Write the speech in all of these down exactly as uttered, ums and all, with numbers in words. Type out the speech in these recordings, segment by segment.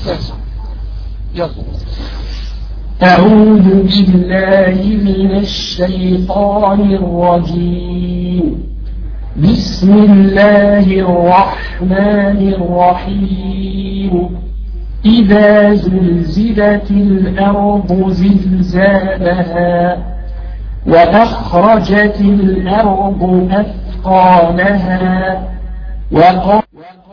يلا. أعوذ بالله من الشيطان الرجيم. بسم الله الرحمن الرحيم. إذا زلزلت الأرض زلزالها وأخرجت الأرض أثقالها وقال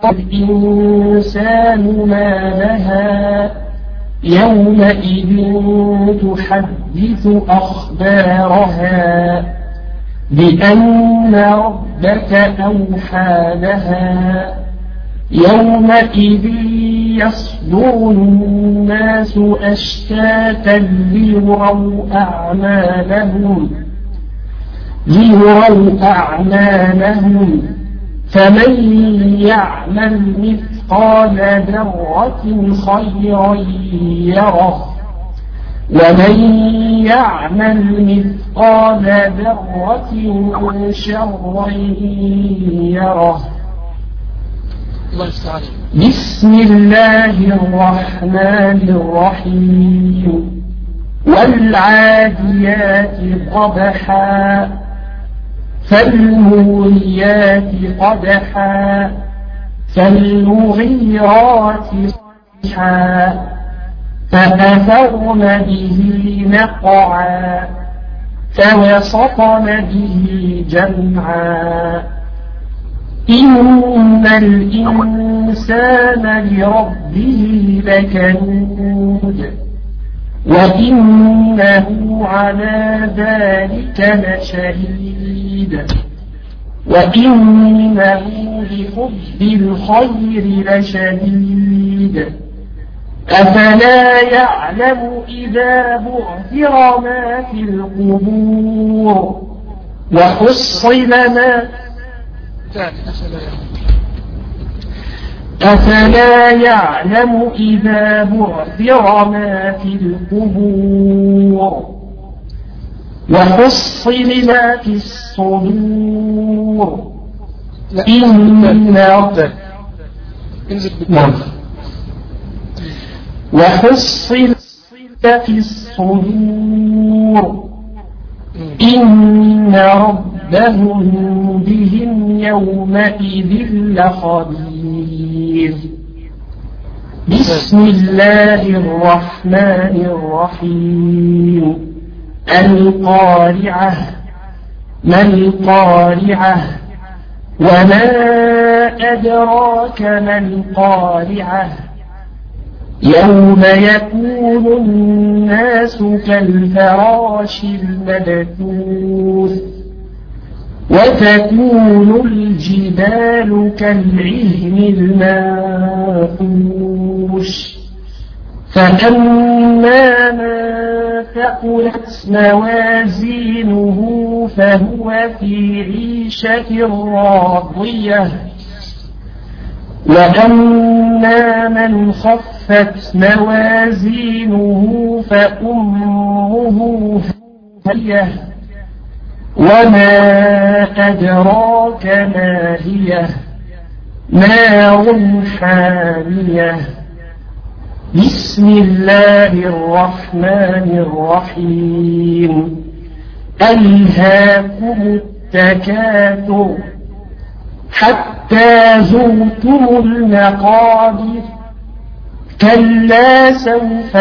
الإنسان ما لها يومئذ تحدث أخبارها بأن ربك أوحى لها يومئذ يصدر الناس أشتاتا ليروا أعمالهم ليروا أعمالهم فمن يعمل مثقال ذرة خيرا يره ومن يعمل مثقال ذرة شرا يره. بسم الله الرحمن الرحيم. والعاديات ضبحا فالموريات قدحا فالمغيرات صبحا فأثرن به نقعا فوسطن به جمعا. إن الإنسان لربه لكنود وإنه على ذلك لشهيد وإنه لحب الخير لشديد. أفلا يعلم إذا بعثر ما في القبور وحصل ما أفلا يعلم إذا بعثر ما في القبور وحصل ما في الصدور. إن ربك وحصل في الصدور إن ربهم بهم يومئذ لخبير. بسم الله الرحمن الرحيم. القارعة ما القارعة وما أدراك ما القارعة يوم يكون الناس كالفراش المبثوث وتكون الجبال كالعهن المنفوش. فأما من ثقلت موازينه فهو في عيشة راضية وأما من خفت موازينه فأمه هاوية وما أدراك ما هي نار حامية. بسم الله الرحمن الرحيم. ألهاكم التكاثر حتى زرتم المقابر كلا سوف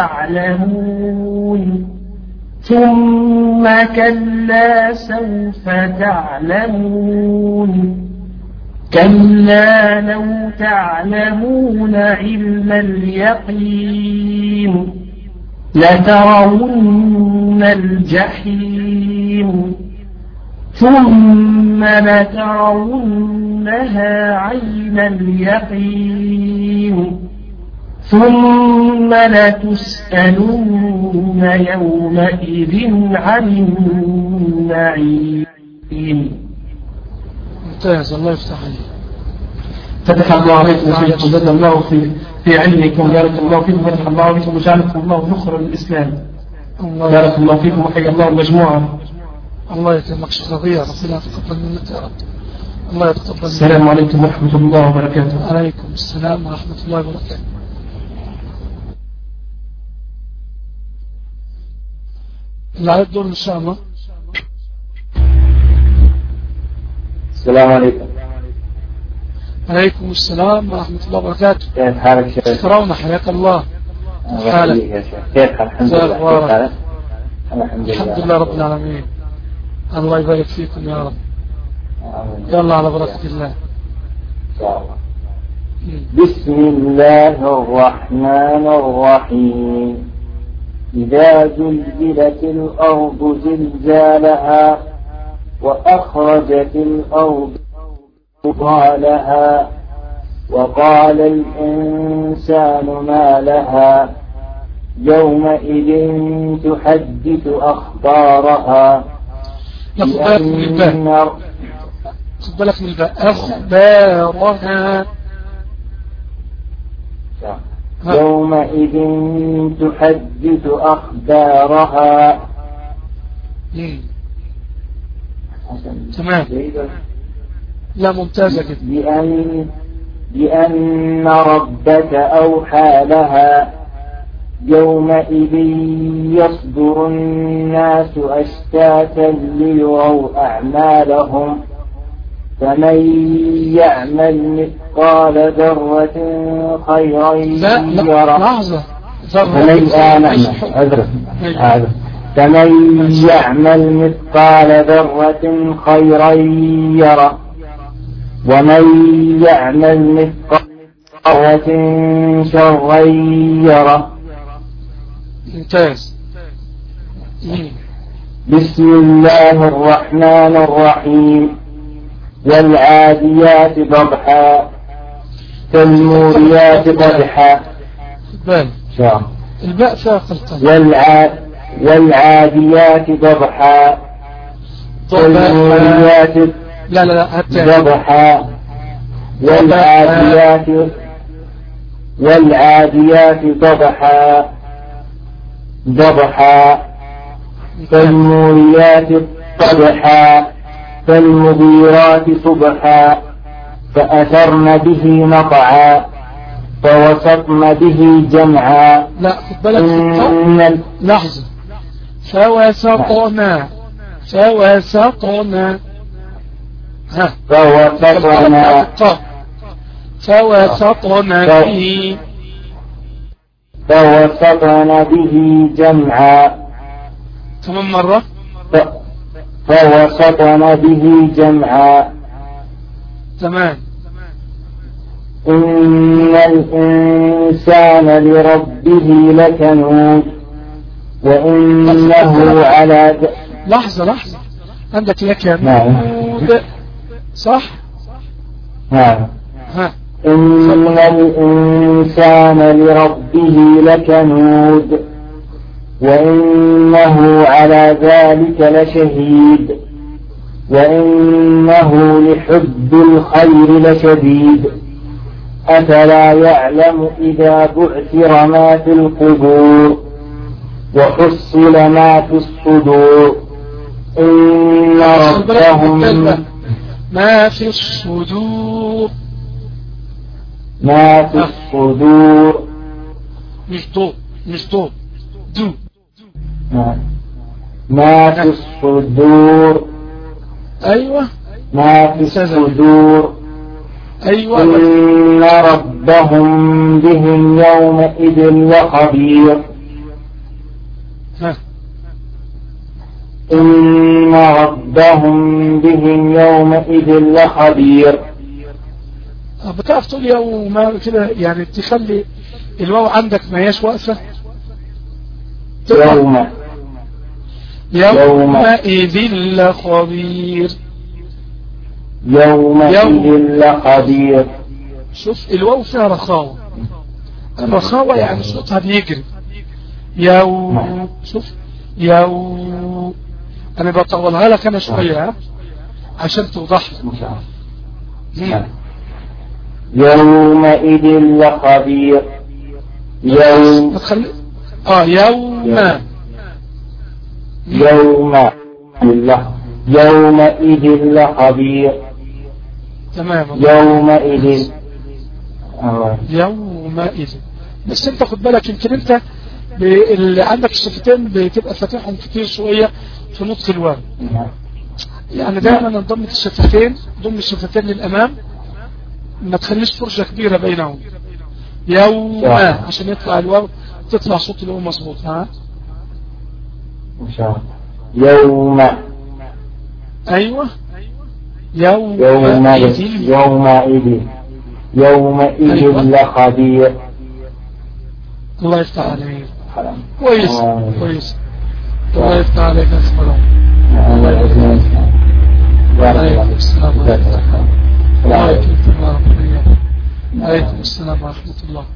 تعلمون ثم كلا سوف تعلمون كلا لو تعلمون علم اليقين لترون الجحيم ثم لترونها عين اليقين ثم لتسألن يومئذ عن النعيم. ممتاز، الله يفتح عليك. فتح الله عليكم وفيكم، زاد الله في في علمكم، بارك الله فيكم، فتح الله عليكم وجعلكم الله نخر الإسلام. بارك الله فيكم وحيا الله المجموعة. الله يتمك شرطية، ربنا يتقبل منا يا رب. الله يتقبل. السلام عليكم ورحمة الله وبركاته. عليكم السلام ورحمة الله وبركاته. اللي على الدور إن شاء الله. السلام عليكم. عليكم السلام ورحمة الله وبركاته. كيف حالك شيخ؟ ترون حياك الله. حالك يا شيخ. كيف الحمد لله. الحمد لله. الحمد لله رب العالمين. الله يبارك فيكم يا رب. يلا على بركة الله. إن شاء الله. بسم الله الرحمن الرحيم. إذا زلزلت الأرض زلزالها وأخرجت الأرض أثقالها وقال الإنسان ما لها يومئذ تحدث أخبارها. خد بالك من الباء. أخبارها يومئذ تحدث أخبارها. تمام. لا ممتازة جدا. بأن, بأن ربك أوحى لها يومئذ يصدر الناس أشتاتا ليروا أعمالهم فمن يعمل مثقال ذرة خيرا يره. لحظة. فمن يعمل مثقال ذرة خيرا يره ومن يعمل مثقال ذرة شرا يره. ممتاز. بسم الله الرحمن الرحيم. والعاديات ضبحا فالموريات قدحا. الباء فيها خلطة. والع... والعاديات ضبحا فالموريات لا لا لا ضبحا والعاديات والعاديات ضبحا ضبحا فالموريات قدحا فالمغيرات صبحا فأثرن به نقعا فوسطن به جمعا. لا خد بالك. لحظة. فوسطنا فوسطنا ها فوسطنا فوسطنا به فوسطن به جمعا. كمان مرة. فوسطن به جمعا. تمام. إن الإنسان لربه لكنود وإنه على د... لحظة لحظة. عندك لكنود صح؟ نعم. ها. إن الإنسان لربه لكنود وإنه على ذلك لشهيد وإنه لحب الخير لشديد أفلا يعلم إذا بعثر ما في القبور وحصل ما في الصدور إن ربهم ما في الصدور ما في الصدور مش دو مش دو دو ما في الصدور. أيوة ما في الصدور. أيوة. إن ربهم بهم يومئذ لخبير. ها. إن ربهم بهم يومئذ لخبير. بتعرف تقول يوم كده يعني تخلي الواو عندك ما هياش واقفة. يوم يومئذ لخبير. يومئذ لخبير. شوف الواو فيها رخاوة. الرخاوة يعني صوتها بيجري. يوم شوف يوم أنا بطولها لك أنا شوية عشان توضح لك. يومئذ لخبير. يوم اه يوم يوم يومئذ لخبير. تمام. يومئذ يومئذ. بس انت خد بالك يمكن انت اللي عندك الشفتين بتبقى فاتحهم كتير شوية في نطق الواو. يعني دائما انضم الشفتين، ضم الشفتين للأمام، ما تخليش فرجة كبيرة بينهم. يوم عشان يطلع الواو تطلع صوت الواو مظبوط. ها إن شاء الله. يوم. أيوة. يوم يومئذ يومئذ يومئذ لخبير. الله يفتح عليك. كويس كويس. الله يفتح عليك يا سلام. الله يفتح عليك. السلام عليكم. وعليكم السلام ورحمة الله.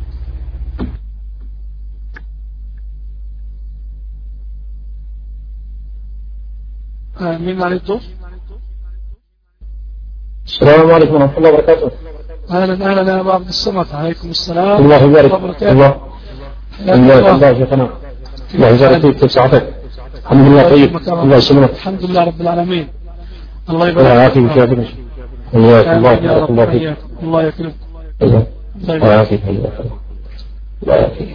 مين عليك دور؟ السلام عليكم ورحمة الله وبركاته. أهلا أهلا يا أبو عبد الصمد. عليكم السلام. الله يبارك. الله الله الله شيخنا. الله يجزاك فيك ويسعدك. الحمد لله طيب. الله يسلمك. الحمد لله رب العالمين. الله الله يبارك يعافيك يا ابني. الله الله يا الله رب. فيك. الله يكرمك. الله يعافيك. الله يعافيك.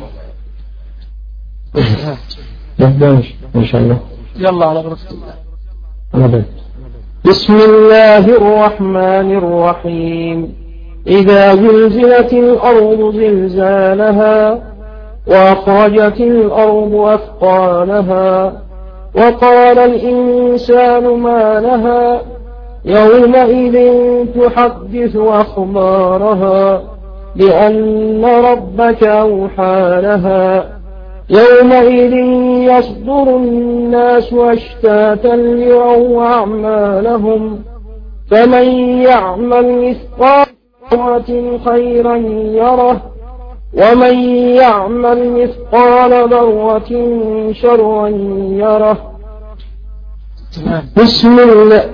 نبدأ إن شاء الله. يلا على بركة الله. نبدأ. بسم الله الرحمن الرحيم. إذا زلزلت الأرض زلزالها وأخرجت الأرض أثقالها وقال الإنسان ما لها يومئذ تحدث أخبارها بأن ربك أوحى لها يومئذ يصدر الناس أشتاتا ليروا أعمالهم فمن يعمل مثقال ذرة خيرا يره ومن يعمل مثقال ذرة شرا يره. بسم الله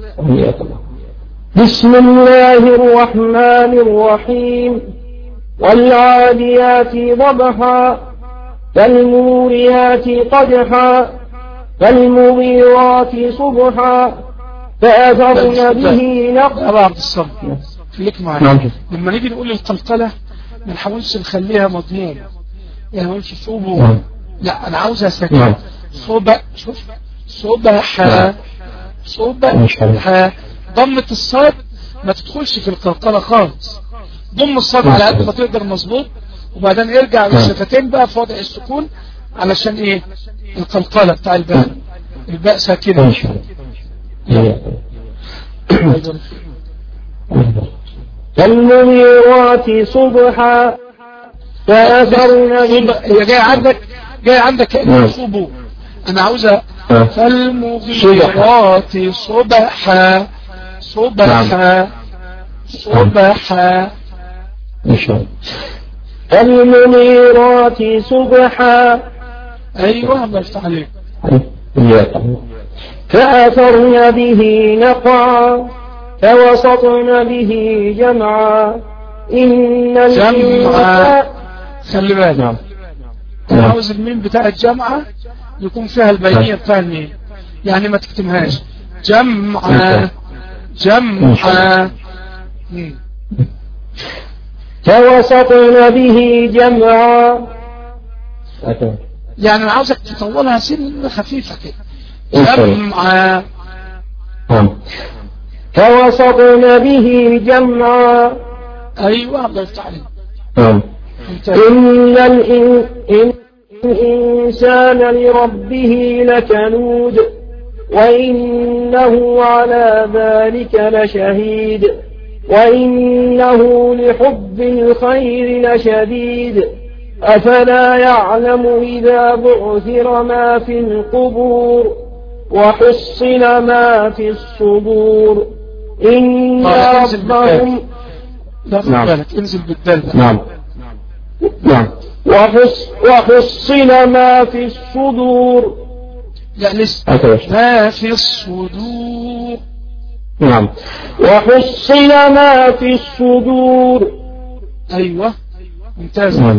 بسم الله الرحمن الرحيم. والعاديات ضبحا فالموريات قدحا فالمغيرات صبحا فأثرن به نقعا. أبا عبد الصمد خليك معايا. لما نيجي نقول القلقلة ما نحاولش نخليها مضمون، يعني ما نقولش صوبه، لا أنا عاوزها ساكنة. صوبة، شوف صوبها صوبها. ضمة الصاد ما تدخلش في القلقلة خالص. ضم الصاد على قد ما تقدر مظبوط، وبعدين ارجع بالشفتين بقى في وضع السكون علشان ايه القلقلة بتاع الباء. الباء ساكنة. فالمغيرات صبحا فأثرن به. هي جاي عندك جاي عندك كأنه صبو. أنا عاوزها فالمغيرات صبحا صبحا صبحا. فالمغيرات صبحا. أيوة الله يفتح عليك. فأثرن به نقعا فوسطن به جمعا. إن الجمعة خلي بالك. أنا عاوز الميم بتاع الجمعة يكون فيها البينية بتاع الميم، يعني ما تكتمهاش. جمعة جمعة. فوسطن به جمعا. يعني أنا عاوزك تطولها سن خفيفة كده. جمعة. فوسطن به جمعا. أيوة الله يفتح عليك. إن الإنسان لربه لكنود وإنه على ذلك لشهيد وإنه لحب الخير لشديد. أفلا يعلم إذا بعثر ما في القبور وحصل ما في الصدور. إن ربهم نعم انزل بالدل. نعم نعم. وحص وحصل ما في الصدور. لا لسه ما في الصدور. نعم. وحصل ما في الصدور. أيوة ممتاز. نعم.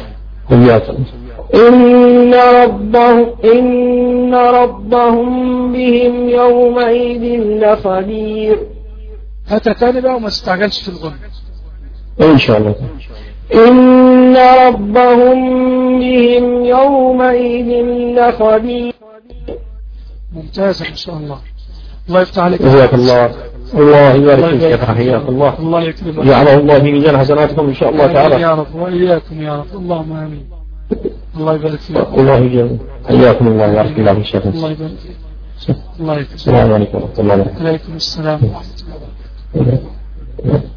إن ربهم إن ربهم بهم يومئذ لخبير. هات تاني بقى وما تستعجلش في الغنى إن شاء الله. إن ربهم بهم يومئذ لخبير. ممتازة إن شاء الله. الله يفتح عليك. جزاك الله. الله يبارك فيك يا حياك الله. الله يكرمك. جعله الله في ميزان حسناتكم إن شاء الله تعالى. يا رب وإياكم يا رب. اللهم آمين. الله يبارك فيك. الله يجزاكم. حياكم الله ويبارك الله في الشيخ. الله يبارك فيك. الله يكرمك. السلام عليكم ورحمة الله وبركاته. عليكم السلام ورحمة الله وبركاته.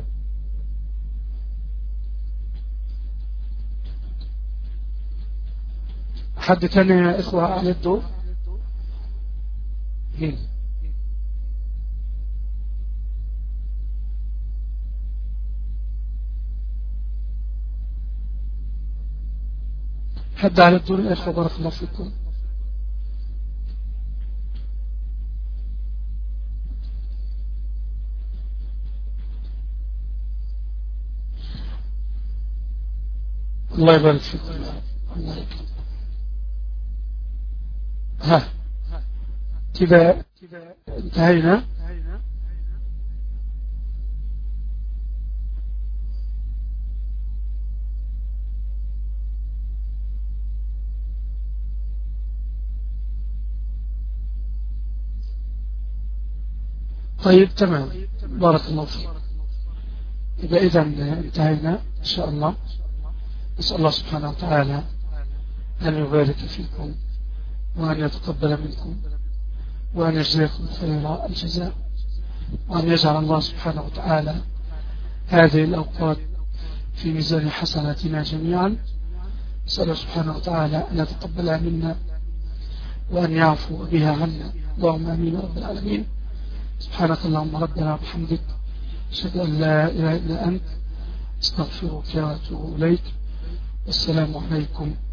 حد تاني يا إخوة على الدور؟ حد على الدور يا إخوة؟ بارك الله فيكم. الله يبارك فيكم. الله يكرمك. ها كذا انتهينا. طيب تمام بارك الله فيك. إذا إذا انتهينا إن شاء الله. نسأل الله سبحانه وتعالى أن يبارك فيكم وأن يتقبل منكم وأن يجزيكم خير الجزاء وأن يجعل الله سبحانه وتعالى هذه الأوقات في ميزان حسناتنا جميعا. نسأل الله سبحانه وتعالى أن يتقبلها منا وأن يعفو بها عنا. اللهم آمين رب العالمين. سبحانك اللهم ربنا وبحمدك أشهد أن لا إله إلا أنت استغفرك وأتوب إليك. والسلام عليكم